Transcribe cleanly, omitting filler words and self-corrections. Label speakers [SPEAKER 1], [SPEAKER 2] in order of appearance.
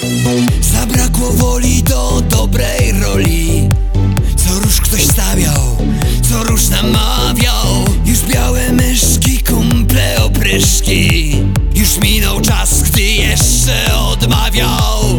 [SPEAKER 1] Zabrakło woli do dobrej roli. Co róż ktoś stawiał, co róż namawiał. Już białe myszki, kumple opryszki. Już minął czas, gdy jeszcze odmawiał.